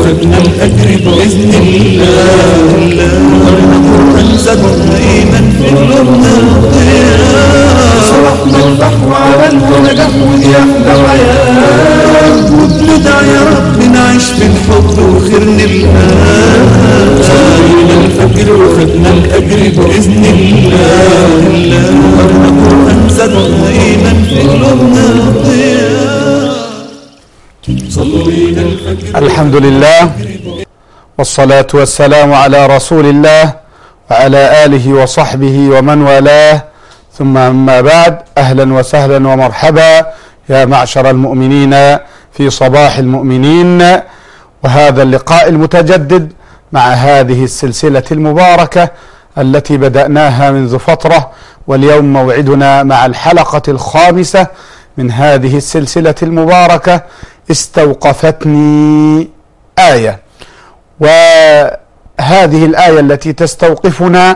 وخدنا الأجر بإذن الله. القرآن زادنا إيمان في قلوبنا صرحنا البحر على الهدى ودي أحلى حياة، وبندعي يا رب نعيش في الحب وخير نلقاه. صلينا الفجر وخدنا الأجر بإذن الله. القرآن زادنا إيمان في قلوبنا صلينا الفجر. الحمد لله والصلاة والسلام على رسول الله وعلى آله وصحبه ومن والاه، ثم أما بعد، أهلا وسهلا ومرحبا يا معشر المؤمنين في صباح المؤمنين، وهذا اللقاء المتجدد مع هذه السلسلة المباركة التي بدأناها منذ فترة، واليوم موعدنا مع الحلقة الخامسة من هذه السلسلة المباركة. استوقفتني آية، وهذه الآية التي تستوقفنا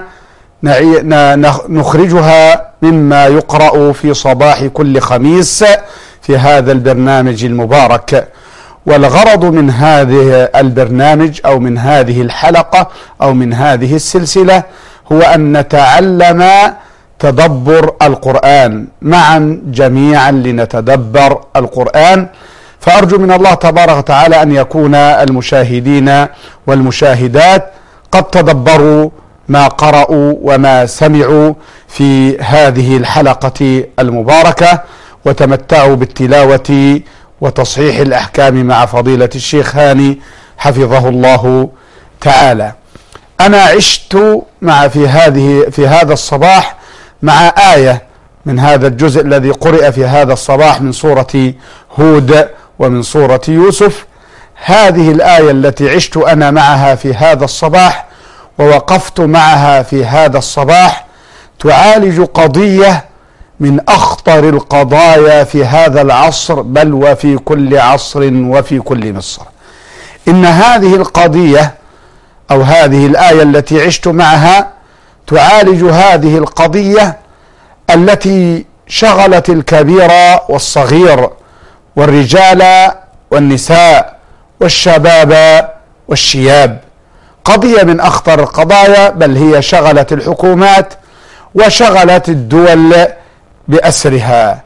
نخرجها مما يقرأ في صباح كل خميس في هذا البرنامج المبارك. والغرض من هذه البرنامج أو من هذه الحلقة أو من هذه السلسلة هو أن نتعلم تدبر القرآن معا جميعا، لنتدبر القرآن. فأرجو من الله تبارك وتعالى أن يكون المشاهدين والمشاهدات قد تدبروا ما قرأوا وما سمعوا في هذه الحلقة المباركة، وتمتعوا بالتلاوة وتصحيح الأحكام مع فضيلة الشيخ هاني حفظه الله تعالى. أنا عشت في هذا الصباح مع آية من هذا الجزء الذي قرئ في هذا الصباح من سورة هود ومن سورة يوسف. هذه الآية التي عشت أنا معها في هذا الصباح ووقفت معها في هذا الصباح تعالج قضية من أخطر القضايا في هذا العصر، بل وفي كل عصر وفي كل مصر. إن هذه القضية أو هذه الآية التي عشت معها تعالج هذه القضية التي شغلت الكبير والصغير والرجال والنساء والشباب والشياب. قضية من أخطر القضايا، بل هي شغلت الحكومات وشغلت الدول بأسرها.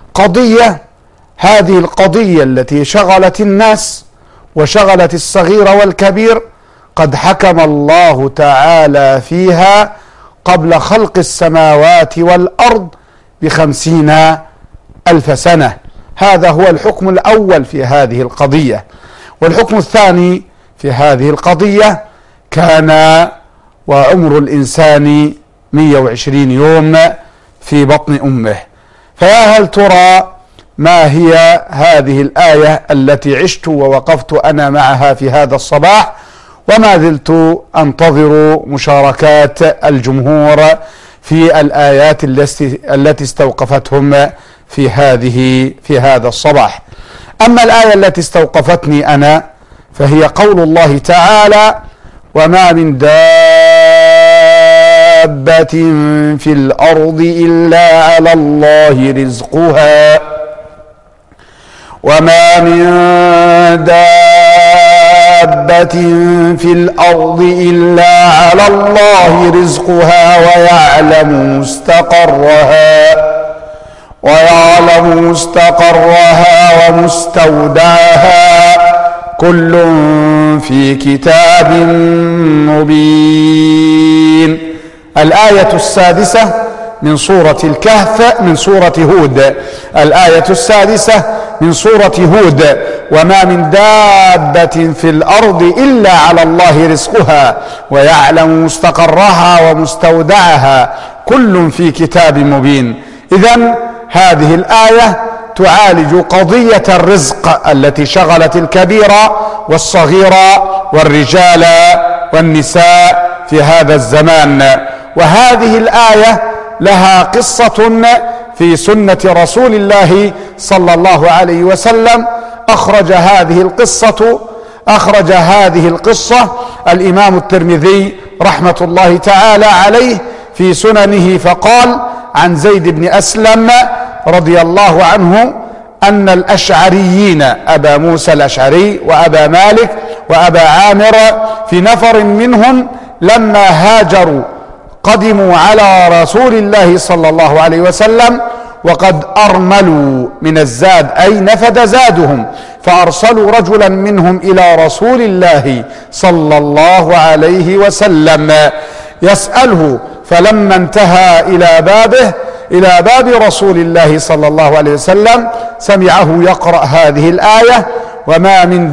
هذه القضية التي شغلت الناس وشغلت الصغير والكبير قد حكم الله تعالى فيها قبل خلق السماوات والأرض ب50,000 سنة. هذا هو الحكم الأول في هذه القضية. والحكم الثاني في هذه القضية كان وعمر الإنسان 120 يوم في بطن أمه. فيا هل ترى ما هي هذه الآية التي عشت ووقفت أنا معها في هذا الصباح، وما زلت أنتظر مشاركات الجمهور في الآيات التي استوقفتهم في هذا الصباح. أما الآية التي استوقفتني أنا فهي قول الله تعالى: وما من دابة في الأرض إلا على الله رزقها، وما من دابة في الأرض إلا على الله رزقها ويعلم مستقرها ومستودعها كل في كتاب مبين. الآية السادسة من سورة الكهف من سورة هود. الآية السادسة من سورة هود: وما من دابة في الأرض إلا على الله رزقها ويعلم مستقرها ومستودعها كل في كتاب مبين. إذن هذه الآية تعالج قضية الرزق التي شغلت الكبير والصغير والرجال والنساء في هذا الزمان. وهذه الآية لها قصة في سنة رسول الله صلى الله عليه وسلم. أخرج هذه القصة الإمام الترمذي رحمة الله تعالى عليه في سننه، فقال عن زيد بن أسلم رضي الله عنه أن الأشعريين أبا موسى الأشعري وأبا مالك وأبا عامر في نفر منهم لما هاجروا قدموا على رسول الله صلى الله عليه وسلم وقد أرملوا من الزاد أي نفد زادهم، فأرسلوا رجلا منهم إلى رسول الله صلى الله عليه وسلم يسأله، فلما انتهى إلى باب رسول الله صلى الله عليه وسلم سمعه يقرأ هذه الآية: وما من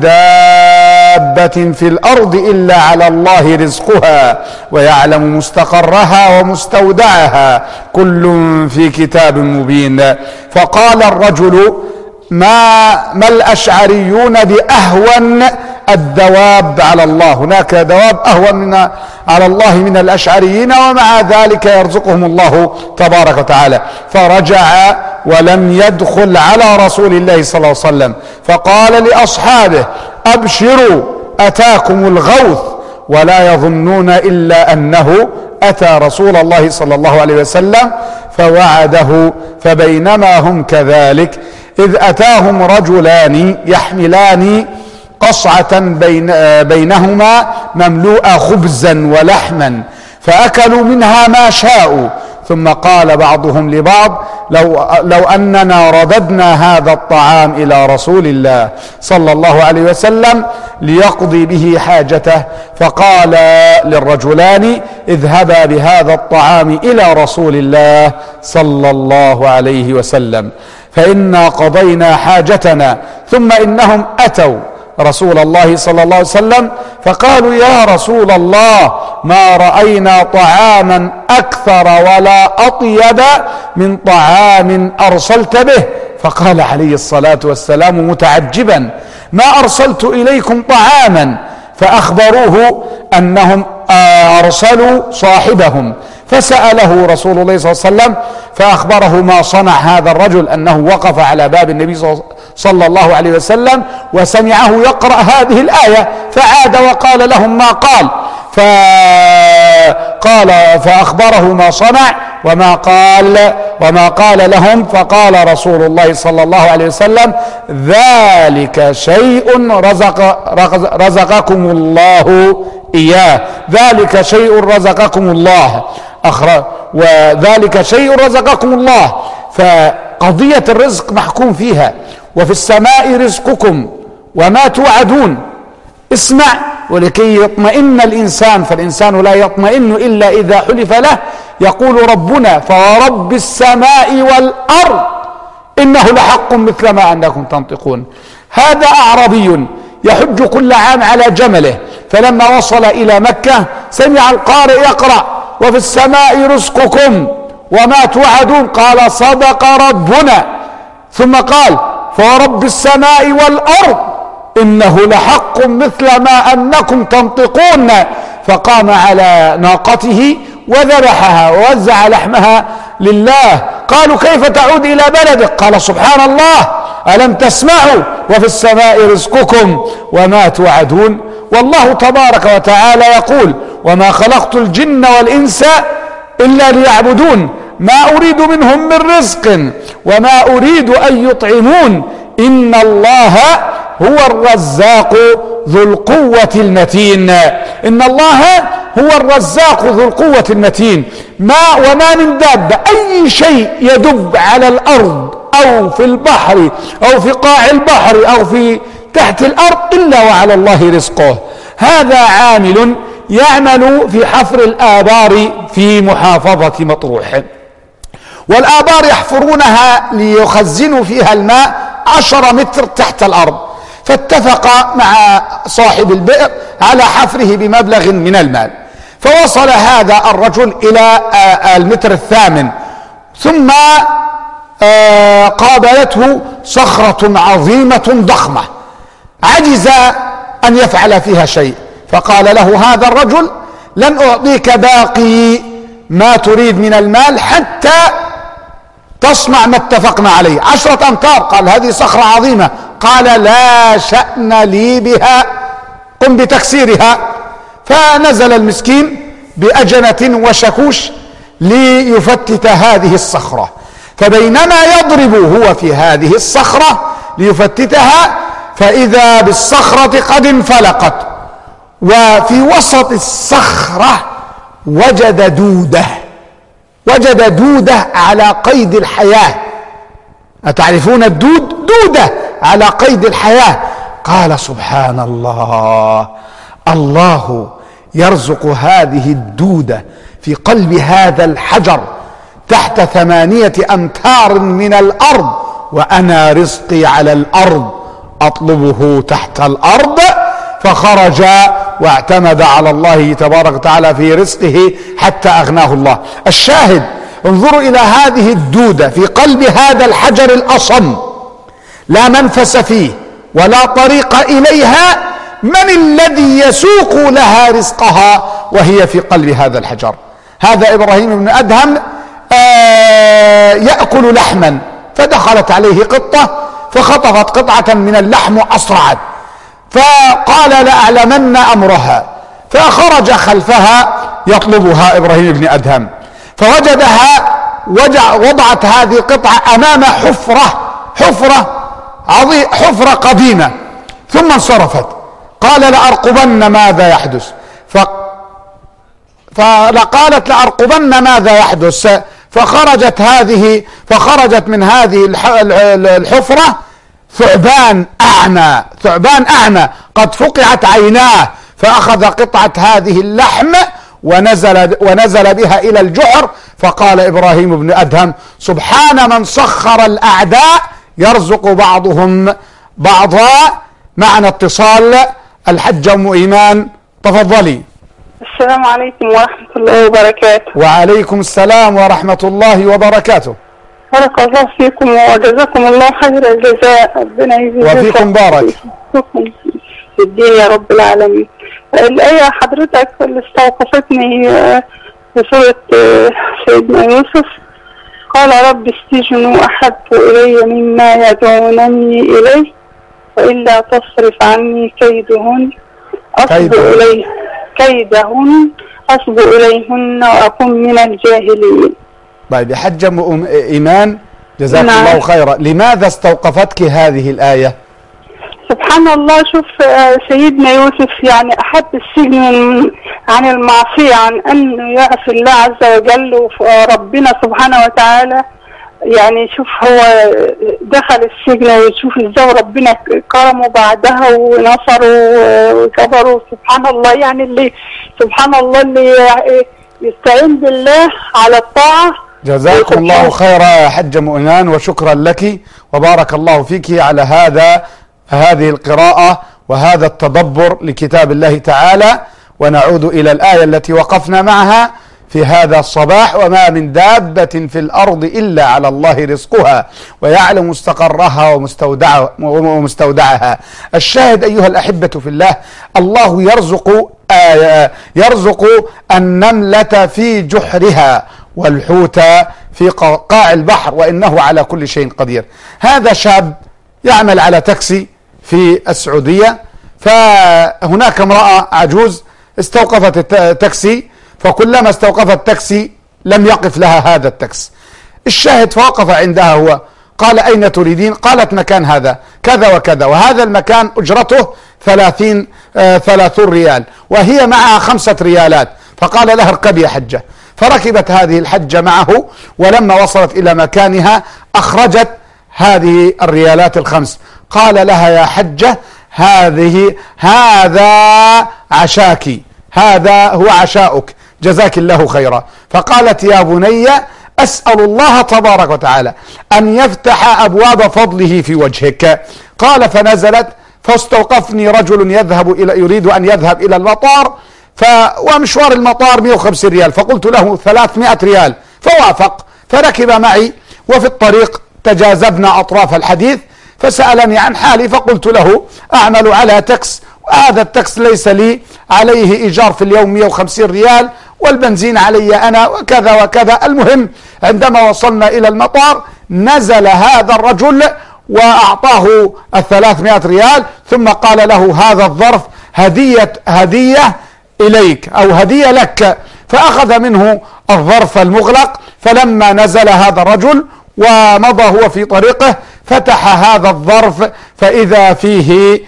دابة في الأرض إلا على الله رزقها ويعلم مستقرها ومستودعها كل في كتاب مبين. فقال الرجل: ما الأشعريون بأهون الدواب على الله؟ هناك دواب أهون على الله من الأشعريين، ومع ذلك يرزقهم الله تبارك وتعالى. فرجع ولم يدخل على رسول الله صلى الله عليه وسلم، فقال لأصحابه: أبشروا أتاكم الغوث، ولا يظنون إلا أنه أتى رسول الله صلى الله عليه وسلم فوعده. فبينما هم كذلك إذ أتاهم رجلان يحملان قصعة بينهما مملوءة خبزا ولحما، فأكلوا منها ما شاءوا. ثم قال بعضهم لبعض: لو أننا رددنا هذا الطعام إلى رسول الله صلى الله عليه وسلم ليقضي به حاجته. فقال للرجلان: اذهبا بهذا الطعام إلى رسول الله صلى الله عليه وسلم فإنا قضينا حاجتنا. ثم إنهم أتوا رسول الله صلى الله عليه وسلم فقالوا: يا رسول الله، ما رأينا طعاما أكثر ولا أطيب من طعام أرسلت به. فقال عليه الصلاة والسلام متعجبا: ما أرسلت إليكم طعاما. فأخبروه أنهم أرسلوا صاحبهم، فسأله رسول الله صلى الله عليه وسلم فأخبره ما صنع هذا الرجل، أنه وقف على باب النبي صلى الله عليه وسلم وسمعه يقرأ هذه الآية، فعاد وقال لهم ما قال. فأخبره ما صنع وما قال لهم. فقال رسول الله صلى الله عليه وسلم: ذلك شيء رزقكم الله إياه، ذلك شيء رزقكم الله، وذلك شيء رزقكم الله. فقضية الرزق محكوم فيها. وفي السماء رزقكم وما توعدون. اسمع، ولكي يطمئن الإنسان، فالإنسان لا يطمئن إلا إذا حلف له. يقول ربنا: فورب السماء والأرض إنه لحق مثل ما أنكم تنطقون. هذا أعرابي يحج كل عام على جمله، فلما وصل إلى مكة سمع القارئ يقرأ: وفي السماء رزقكم وما توعدون. قال: صدق ربنا. ثم قال: فورب السماء والأرض إنه لحق مثل ما أنكم تنطقون. فقام على ناقته وذبحها ووزع لحمها لله. قالوا: كيف تعود إلى بلدك؟ قال: سبحان الله، ألم تسمعوا وفي السماء رزقكم وما توعدون؟ والله تبارك وتعالى يقول: وما خلقت الجن والإنس إلا ليعبدون ما أريد منهم من رزق وما أريد أن يطعمون إن الله هو الرزاق ذو القوة المتين. إن الله هو الرزاق ذو القوة المتين. وما من دابة، أي شيء يدب على الأرض أو في البحر أو في قاع البحر أو في تحت الأرض إلا وعلى الله رزقه. هذا عامل يعمل في حفر الآبار في محافظة مطروح، والآبار يحفرونها ليخزنوا فيها الماء 10 متر تحت الأرض. فاتفق مع صاحب البئر على حفره بمبلغ من المال، فوصل هذا الرجل إلى المتر الثامن، ثم قابلته صخرة عظيمة ضخمة، عجز أن يفعل فيها شيء. فقال له هذا الرجل: لن أعطيك باقي ما تريد من المال حتى تصنع ما اتفقنا عليه. 10 أمتار. قال: هذه صخرة عظيمة. قال: لا شأن لي بها، قم بتكسيرها. فنزل المسكين بأجنة وشكوش ليفتت هذه الصخرة، فبينما يضرب هو في هذه الصخرة ليفتتها فإذا بالصخرة قد انفلقت، وفي وسط الصخرة وجد دودة على قيد الحياة. أتعرفون الدود؟ دودة على قيد الحياة. قال سبحان الله، الله يرزق هذه الدودة في قلب هذا الحجر تحت 8 أمتار من الأرض، وأنا رزقي على الأرض أطلبه تحت الأرض. فخرج واعتمد على الله تبارك وتعالى في رزقه حتى أغناه الله. الشاهد، انظروا إلى هذه الدودة في قلب هذا الحجر الأصم، لا منفس فيه ولا طريق إليها. من الذي يسوق لها رزقها وهي في قلب هذا الحجر؟ هذا إبراهيم بن أدهم يأكل لحما، فدخلت عليه قطة فخطفت قطعة من اللحم وأسرعت، فقال لأعلمن أمرها، فخرج خلفها يطلبها إبراهيم بن أدهم، فوجدها وضعت هذه القطعة أمام حفرة قديمة، ثم انصرفت. قال لأرقبن ماذا يحدث، فقالت لأرقبن ماذا يحدث، فخرجت من هذه الحفرة ثعبان أعمى قد فقعت عيناه، فأخذ قطعة هذه اللحم ونزل بها إلى الجحر. فقال إبراهيم بن أدهم: سبحان من سخر الأعداء يرزق بعضهم بعضا. معنا اتصال. الحجة أم إيمان، تفضلي. السلام عليكم ورحمة الله وبركاته. وعليكم السلام ورحمة الله وبركاته. بارك الله فيكم وجزاكم الله خير الجزاء، ربنا يجزيكم وفيكم بارك في الدين يا رب العالمين. الآية حضرتك اللي استوقفتني في سورة سيدنا يوسف، قال رب السجن أحب إلي مما يدعونني إليه وإلا تصرف عني كيدهن أصب إليهن وأكن من الجاهلين. طيب يا حجة إيمان، جزاك الله خيرا، لماذا استوقفتك هذه الآية؟ سبحان الله، شوف سيدنا يوسف يعني أحب السجن عن المعصية، عن أنه يعصي الله عز وجل، وربنا سبحانه وتعالى يعني شوف هو دخل السجن ويشوف ازاي ربنا كرمه بعدها ونصره وجبره. سبحان الله، يعني اللي سبحان الله اللي يستعين بالله على الطاعة. جزاكم الله خيرا يا حجة مؤمنان، وشكرا لك وبارك الله فيك على هذه القراءة وهذا التدبر لكتاب الله تعالى. ونعود إلى الآية التي وقفنا معها في هذا الصباح: وما من دابة في الأرض إلا على الله رزقها ويعلم مستقرها ومستودعها. الشاهد أيها الأحبة في الله، الله يرزق النملة في جحرها والحوت في قاع البحر وإنه على كل شيء قدير. هذا شاب يعمل على تاكسي في السعودية، فهناك امرأة عجوز استوقفت التاكسي، فكلما استوقفت التاكسي لم يقف لها هذا التاكسي. الشاهد فوقف عندها هو، قال: أين تريدين؟ قالت: مكان هذا كذا وكذا، وهذا المكان أجرته 30 ريال وهي معها 5 ريالات. فقال لها: اركبي يا حجة. فركبت هذه الحجة معه، ولما وصلت إلى مكانها أخرجت هذه الريالات ال5. قال لها: يا حجة، هذا عشاك، هذا هو عشاؤك، جزاك الله خيرا. فقالت: يا بني، أسأل الله تبارك وتعالى أن يفتح أبواب فضله في وجهك. قال: فنزلت فاستوقفني رجل يريد أن يذهب إلى المطار، ومشوار المطار 150 ريال، فقلت له 300 ريال، فوافق، فركب معي، وفي الطريق تجاذبنا أطراف الحديث، فسألني عن حالي، فقلت له: أعمل على تاكس، وهذا التاكس ليس لي عليه إيجار في اليوم 150 ريال، والبنزين علي أنا، وكذا وكذا. المهم عندما وصلنا إلى المطار نزل هذا الرجل وأعطاه 300 ريال، ثم قال له: هذا الظرف هدية إليك أو هدية لك. فأخذ منه الظرف المغلق. فلما نزل هذا الرجل ومضى هو في طريقه، فتح هذا الظرف فإذا فيه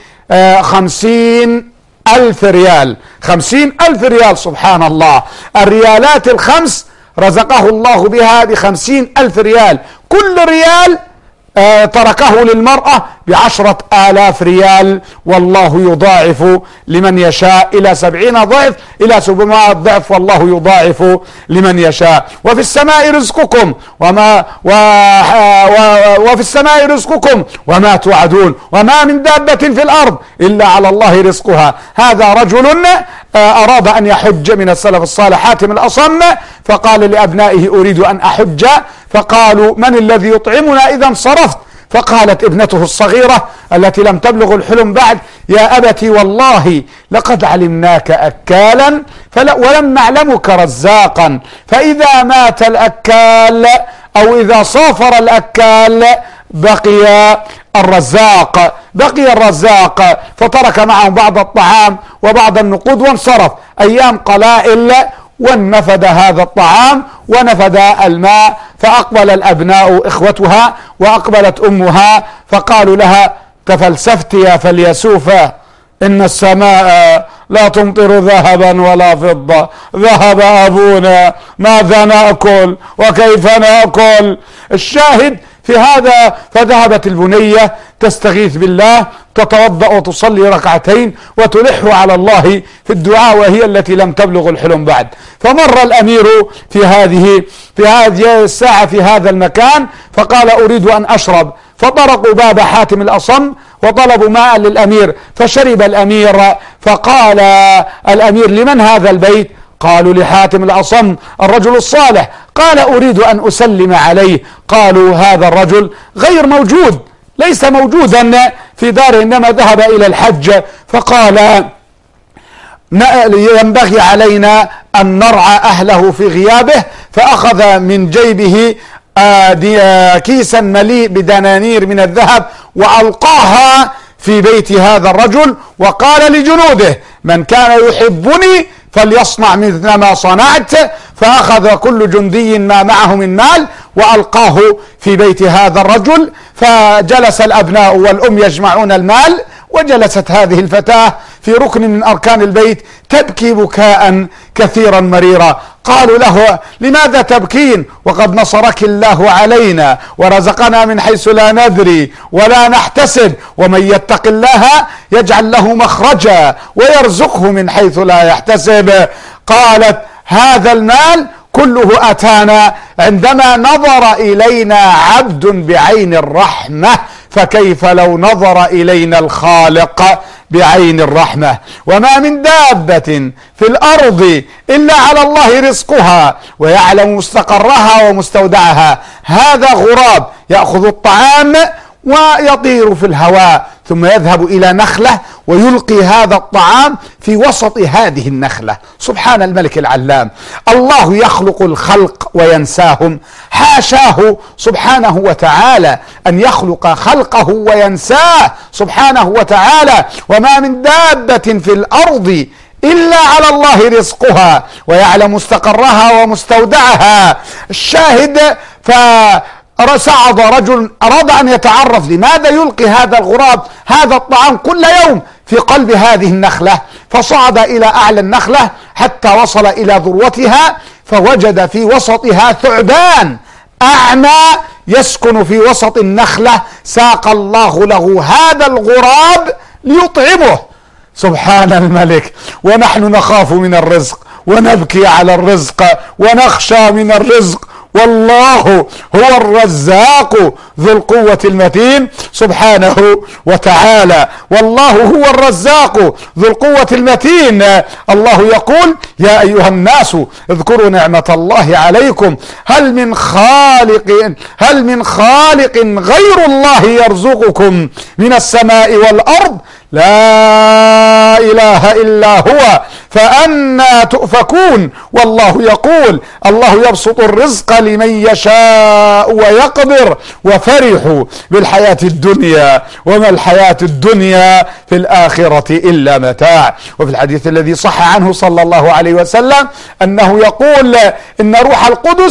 50,000 ريال. 50,000 ريال، سبحان الله. الريالات الخمس رزقه الله بها ب50,000 ريال. كل ريال تركه للمرأة ب10,000 ريال، والله يضاعف لمن يشاء إلى 70 ضعف إلى 700 ضعف، والله يضاعف لمن يشاء. وفي السماء رزقكم وفي السماء رزقكم وما توعدون، وما من دابة في الأرض إلا على الله رزقها. هذا رجل أراد أن يحج من السلف الصالح، حاتم الأصم، فقال لأبنائه أريد أن أحج، فقالوا من الذي يطعمنا إذا انصرفت؟ فقالت ابنته الصغيرة التي لم تبلغ الحلم بعد: يا أبتي والله لقد علمناك أكالا ولم نعلمك رزاقا، فإذا مات الأكال أو إذا صافر الأكال بقي الرزاق، فترك معهم بعض الطعام وبعض النقود وانصرف. أيام قلائل ونفد هذا الطعام ونفد الماء، فأقبل الأبناء إخوتها وأقبلت أمها فقالوا لها: تفلسفت يا فليسوفة، إن السماء لا تمطر ذهبا ولا فضة، ذهب أبونا، ماذا نأكل وكيف نأكل؟ الشاهد في هذا، فذهبت البنية تستغيث بالله، تتوضأ وتصلي ركعتين وتلح على الله في الدعاء، وهي التي لم تبلغ الحلم بعد. فمر الأمير في هذه الساعة في هذا المكان، فقال: أريد أن أشرب. فطرقوا باب حاتم الأصم وطلبوا ماء للأمير، فشرب الأمير. فقال الأمير: لمن هذا البيت؟ قالوا: لحاتم الأصم الرجل الصالح. قال: أريد أن أسلم عليه. قالوا: هذا الرجل غير موجود، ليس موجودا في داره، إنما ذهب إلى الحج. فقال: ينبغي علينا أن نرعى أهله في غيابه. فأخذ من جيبه كيسا مليء بدنانير من الذهب وألقاها في بيت هذا الرجل، وقال لجنوده: من كان يحبني فليصنع مثل ما صنعت. فأخذ كل جندي ما معه من مال وألقاه في بيت هذا الرجل. فجلس الأبناء والأم يجمعون المال، وجلست هذه الفتاة في ركن من أركان البيت تبكي بكاء كثيرا مريرا. قالوا له: لماذا تبكين وقد نصرك الله علينا ورزقنا من حيث لا ندري ولا نحتسب، ومن يتق الله يجعل له مخرجا ويرزقه من حيث لا يحتسب. قالت: هذا المال كله أتانا عندما نظر إلينا عبد بعين الرحمة، فكيف لو نظر إلينا الخالق بعين الرحمة؟ وما من دابة في الأرض إلا على الله رزقها ويعلم مستقرها ومستودعها. هذا غراب يأخذ الطعام ويطير في الهواء، ثم يذهب إلى نخلة ويلقي هذا الطعام في وسط هذه النخلة. سبحان الملك العلام. الله يخلق الخلق وينساهم، حاشاه سبحانه وتعالى أن يخلق خلقه وينساه سبحانه وتعالى. وما من دابة في الأرض إلا على الله رزقها ويعلم مستقرها ومستودعها. الشاهد، فصعد رجل أراد أن يتعرف لماذا يلقي هذا الغراب هذا الطعام كل يوم في قلب هذه النخلة. فصعد إلى أعلى النخلة حتى وصل إلى ذروتها، فوجد في وسطها ثعبان أعمى يسكن في وسط النخلة. ساق الله له هذا الغراب ليطعمه. سبحان الملك. ونحن نخاف من الرزق ونبكي على الرزق ونخشى من الرزق، والله هو الرزاق ذو القوة المتين سبحانه وتعالى. والله هو الرزاق ذو القوة المتين. الله يقول: يا أيها الناس اذكروا نعمة الله عليكم، هل من خالق غير الله يرزقكم من السماء والأرض؟ لا إله إلا هو فأنى تؤفكون. والله يقول: الله يبسط الرزق لمن يشاء ويقدر، وفرحوا بالحياة الدنيا وما الحياة الدنيا في الآخرة إلا متاع. وفي الحديث الذي صح عنه صلى الله عليه وسلم أنه يقول: إن روح القدس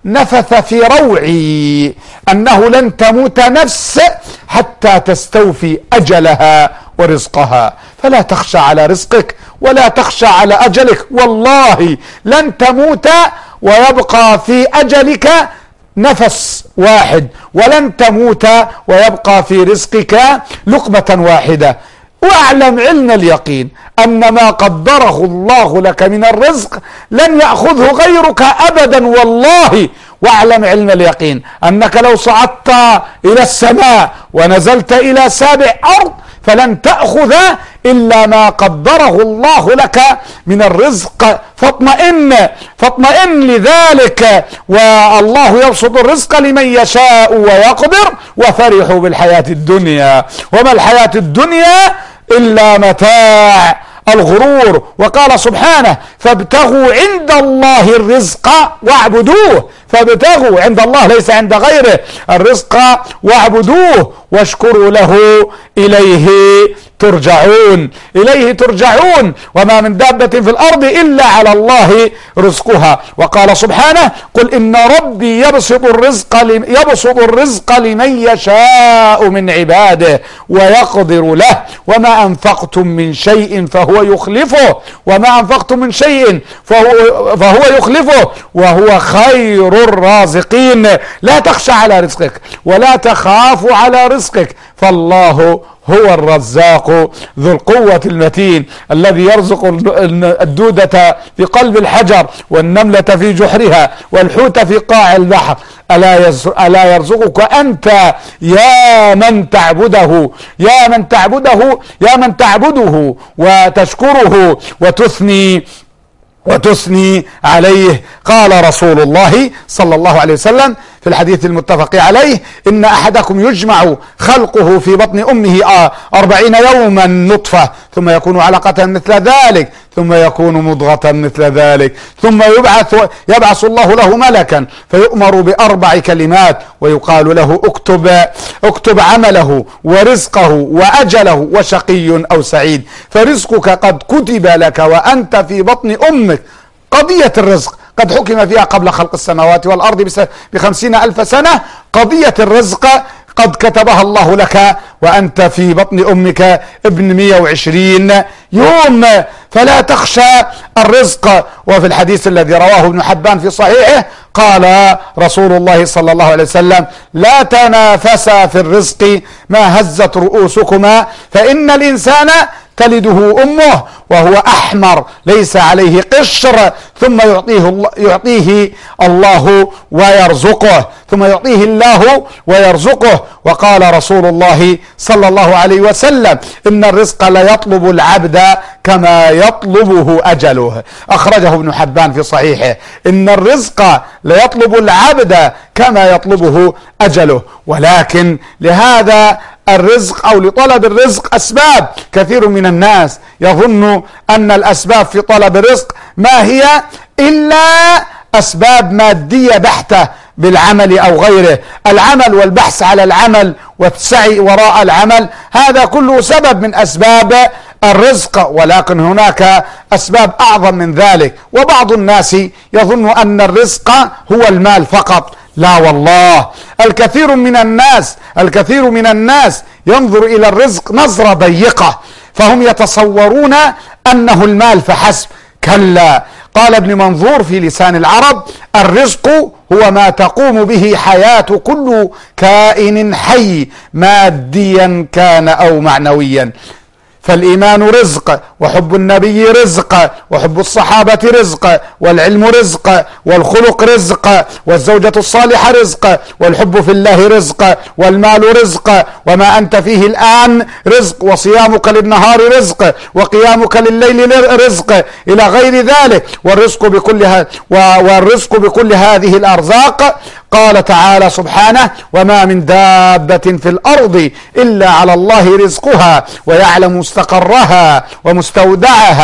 نفث في روعي أنه لن تموت نفس حتى تستوفي أجلها ورزقها، فلا تخشى على رزقك ولا تخشى على أجلك، والله لن تموت ويبقى في أجلك نفس واحد، ولن تموت ويبقى في رزقك لقمة واحدة. واعلم علم اليقين أن ما قدره الله لك من الرزق لن يأخذه غيرك أبدا والله. واعلم علم اليقين أنك لو صعدت إلى السماء ونزلت إلى سابع أرض فلن تأخذ إلا ما قدره الله لك من الرزق، فاطمئن لذلك. والله يبسط الرزق لمن يشاء ويقدر، وفرحوا بالحياة الدنيا وما الحياة الدنيا إلا متاع الغرور. وقال سبحانه فابتغوا عند الله الرزق واعبدوه، فابتغوا عند الله ليس عند غيره الرزق واعبدوه واشكروا له إليه ترجعون. إليه ترجعون، وما من دابة في الأرض إلا على الله رزقها. وقال سبحانه قل إن ربي يبسط الرزق لمن يشاء من عباده ويقدر له وما أنفقتم من شيء فهو يخلفه، وما أنفقتم من شيء فهو يخلفه وهو خير الرازقين. لا تخشى على رزقك ولا تخاف على رزقك، فالله هو الرزاق ذو القوة المتين الذي يرزق الدودة في قلب الحجر والنملة في جحرها والحوت في قاع البحر. ألا يرزقك أنت يا من تعبده يا من تعبده وتشكره وتثني عليه. قال رسول الله صلى الله عليه وسلم في الحديث المتفق عليه إن أحدكم يجمع خلقه في بطن أمه 40 يوما نطفة ثم يكون علقة مثل ذلك ثم يكون مضغة مثل ذلك ثم يبعث الله له ملكا فيؤمر ب4 كلمات ويقال له اكتب عمله ورزقه وأجله وشقي أو سعيد. فرزقك قد كتب لك وأنت في بطن أمك. قضية الرزق قد حكم فيها قبل خلق السماوات والأرض ب50,000 سنة. قضية الرزق قد كتبها الله لك وأنت في بطن أمك ابن 120 يوم، فلا تخشى الرزق. وفي الحديث الذي رواه ابن حبان في صحيحه قال رسول الله صلى الله عليه وسلم لا تنافسا في الرزق ما هزت رؤوسكما فإن الإنسان تلده أمه وهو أحمر ليس عليه قشر ثم يعطيه الله ويرزقه وقال رسول الله صلى الله عليه وسلم إن الرزق ليطلب العبد كما يطلبه أجله. أخرجه ابن حبان في صحيحه. إن الرزق ليطلب العبد كما يطلبه أجله. ولكن لهذا الرزق أو لطلب الرزق أسباب. كثير من الناس يظن أن الأسباب في طلب الرزق ما هي إلا أسباب مادية بحتة بالعمل أو غيره. العمل والبحث على العمل والسعي وراء العمل هذا كله سبب من أسباب الرزق، ولكن هناك أسباب أعظم من ذلك. وبعض الناس يظن أن الرزق هو المال فقط. لا والله، الكثير من الناس ينظر إلى الرزق نظرة ضيقة، فهم يتصورون أنه المال فحسب. كلا. قال ابن منظور في لسان العرب الرزق هو ما تقوم به حياة كل كائن حي ماديا كان أو معنويا. فالإيمان رزق، وحب النبي رزق، وحب الصحابة رزق، والعلم رزق، والخلق رزق، والزوجة الصالحة رزق، والحب في الله رزق، والمال رزق، وما أنت فيه الآن رزق، وصيامك للنهار رزق، وقيامك لليل رزق، إلى غير ذلك. والرزق بكل هذه الأرزاق قال تعالى سبحانه وما من دابة في الأرض إلا على الله رزقها ويعلم مستقرها ومستودعها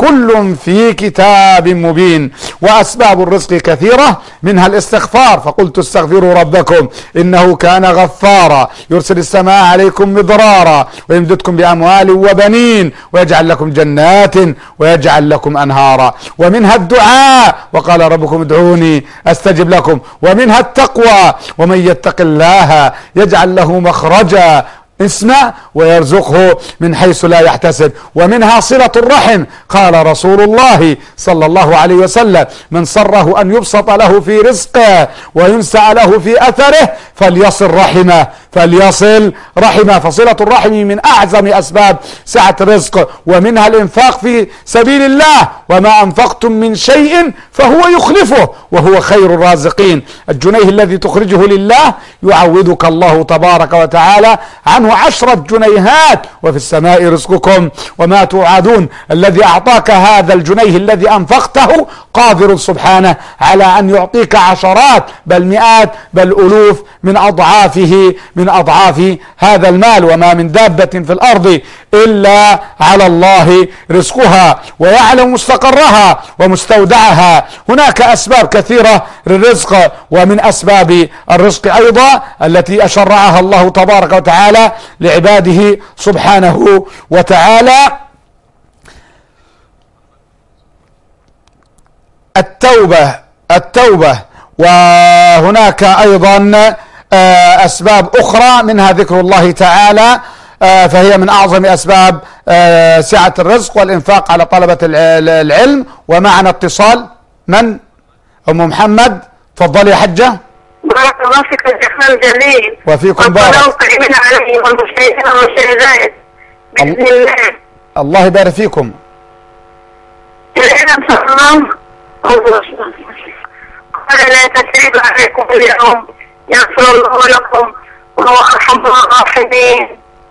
كل في كتاب مبين. وأسباب الرزق كثيرة، منها الاستغفار، فقلت استغفروا ربكم إنه كان غفارا يرسل السماء عليكم مدرارا ويمددكم بأموال وبنين ويجعل لكم جنات ويجعل لكم أنهارا. ومنها الدعاء، وقال ربكم ادعوني أستجب لكم. ومنها التقوى، ومن يتق الله يجعل له مخرجا اسمع ويرزقه من حيث لا يحتسب. ومنها صلة الرحم، قال رسول الله صلى الله عليه وسلم من سره أن يبسط له في رزقه وينسأ له في أثره فليصل رحمه. فصلة الرحم من أعظم أسباب سعة الرزق. ومنها الإنفاق في سبيل الله، وما أنفقتم من شيء فهو يخلفه وهو خير الرازقين. الجنيه الذي تخرجه لله يعوضك الله تبارك وتعالى عنه 10 جنيهات، وفي السماء رزقكم وما توعدون. الذي أعطاك هذا الجنيه الذي أنفقته قادر سبحانه على أن يعطيك عشرات بل مئات بل ألوف من أضعاف هذا المال. وما من دابة في الأرض إلا على الله رزقها ويعلم مستقرها ومستودعها. هناك أسباب كثيرة للرزق، ومن أسباب الرزق أيضا التي أشرعها الله تبارك وتعالى لعباده سبحانه وتعالى التوبة. وهناك أيضا أسباب أخرى منها ذكر الله تعالى، فهي من أعظم أسباب سعة الرزق والإنفاق على طلبة العلم. ومعنا اتصال من؟ أم محمد، تفضلي يا حجة. بارك الله فيك يا شيخنا الجليل. وفيكم بارك. والقائمين عليه والمشاهدين والمشاهدات بإذن الله. الله يبارك فيكم. العلم سلام قال لا تثريب عليكم اليوم يغفر الله لكم وهو أرحم الراحمين.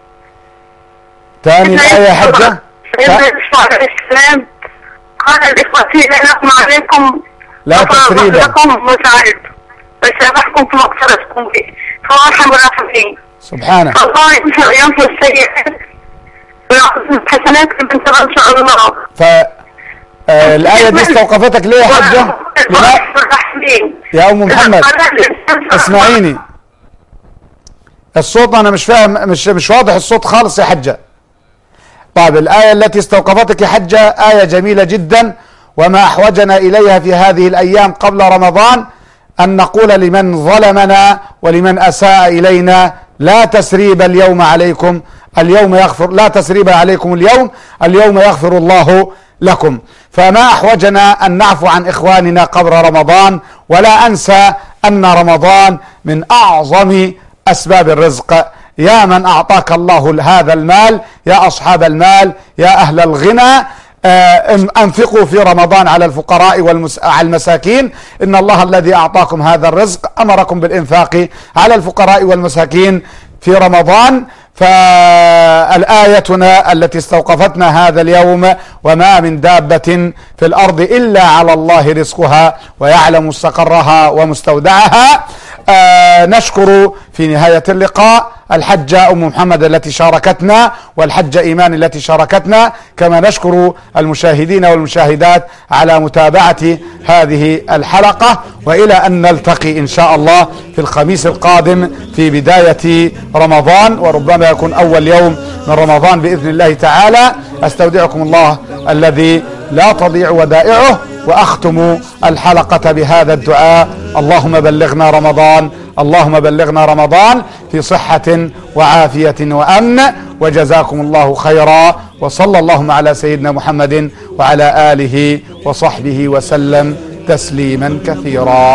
ثاني الآية يا حجة. الإسلام قال الإخوة لا نقم عليكم لا تثريب لكم مساعد فسامحكم في مغفرتكم به فهو أرحم الراحمين. سبحانه. الله ينفي السيئات ويأخذ الحسنات من ترى إن شاء الله. الآية دي استوقفتك ليه يا حجة؟ يا أم محمد اسمعيني، الصوت أنا مش فاهم، مش واضح الصوت خالص يا حجة. طيب الآية التي استوقفتك يا حجة آية جميلة جدا، وما أحوجنا إليها في هذه الأيام قبل رمضان أن نقول لمن ظلمنا ولمن أساء إلينا لا تسريب اليوم عليكم، اليوم يغفر، لا تسريب عليكم اليوم يغفر الله لكم. فما أحوجنا أن نعفو عن إخواننا قبل رمضان، ولا أنسى أن رمضان من أعظم أسباب الرزق. يا من أعطاك الله هذا المال، يا أصحاب المال، يا أهل الغنى، أنفقوا في رمضان على الفقراء والمساكين. إن الله الذي أعطاكم هذا الرزق أمركم بالإنفاق على الفقراء والمساكين في رمضان. فالآيتنا التي استوقفتنا هذا اليوم وما من دابة في الأرض إلا على الله رزقها ويعلم مستقرها ومستودعها. نشكر في نهاية اللقاء الحجة أم محمد التي شاركتنا والحجة إيمان التي شاركتنا، كما نشكر المشاهدين والمشاهدات على متابعة هذه الحلقة، وإلى أن نلتقي إن شاء الله في الخميس القادم في بداية رمضان، وربما يكون أول يوم من رمضان بإذن الله تعالى. أستودعكم الله الذي لا تضيع ودائعه، وأختم الحلقة بهذا الدعاء: اللهم بلغنا رمضان، اللهم بلغنا رمضان في صحة وعافية وأمن، وجزاكم الله خيرا، وصلى اللهم على سيدنا محمد وعلى آله وصحبه وسلم تسليما كثيرا.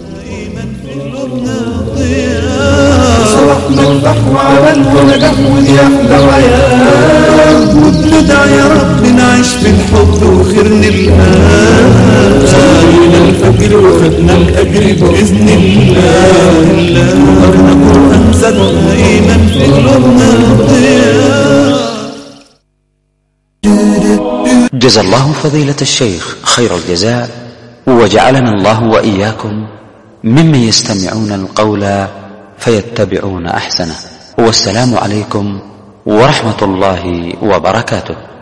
صرحنا البحر على الولد يحلى وياه، وبندع يا رب نعيش في الحب وخير نلقاه. صلينا الفجر وخدنا الأجر بإذن الله، قرنا قرآن زادنا إيمان في قلوبنا ضياء. جزا الله فضيلة الشيخ خير الجزاء، وجعلنا الله وإياكم ممن يستمعون القول فيتبعون أحسنه. والسلام عليكم ورحمة الله وبركاته.